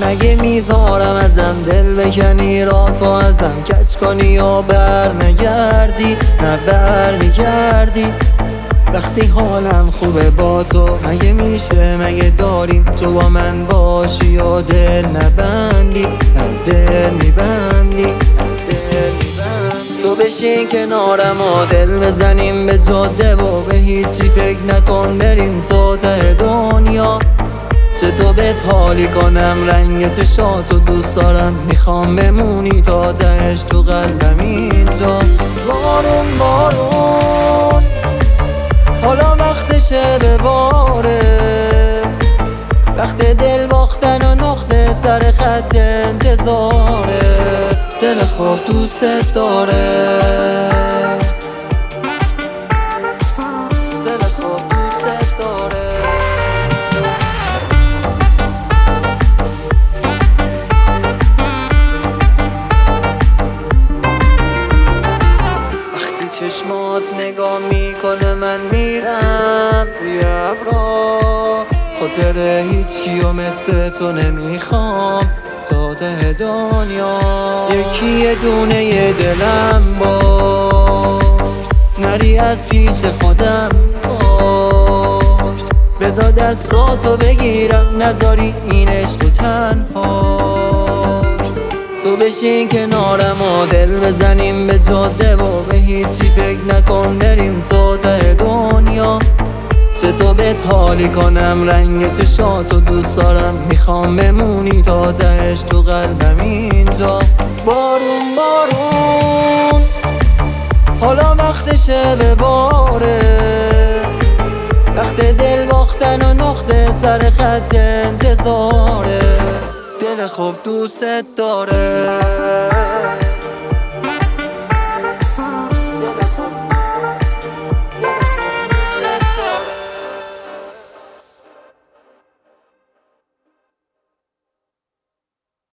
اگه میذارم ازم دل بکنی، را تو ازم کج کنی یا بر نگردی، نه بر میگردی. وقتی حالم خوبه با تو، مگه میشه مگه داریم تو با من باشی یا دل نبندی، نه دل میبندی. تو بشین کنارم و دل بزنیم به جاده و به هیچی فکر نکن، بریم تا ته دنیا. چه تو بهت حالی کنم، رنگ چشاتو دوست دارم، میخوام بمونی تا تهش تو قلبم اینجا. بارون بارون حالا وقتشه بباره، وقت دل باختن و نقطه سر خط انتظاره. دل خواب دوست داره، دل خواب دوست داره. وقتی چشمات نگاه میکنه من میرم روی ابرا، خاطر هیچ کیو مثل تو نمیخوام تا ته دنیا. یکی یه دونه یه دلم باش، نری از پیش خودم باش. بذار دستاتو بگیرم نذاری این عشق تنهاش. تو بشین کنارم و دل بزنیم به جاده و به هیچی فکر نکن، بریم تا ته دنیا. چه تو بهت حالی کنم، رنگ چشاتو دوست دارم، میخوام بمونی تا تهش تو قلبم اینجا. بارون بارون حالا وقتشه بباره، وقت دل باختن و نقطه سر خط انتظاره. دل خوب دوست داره.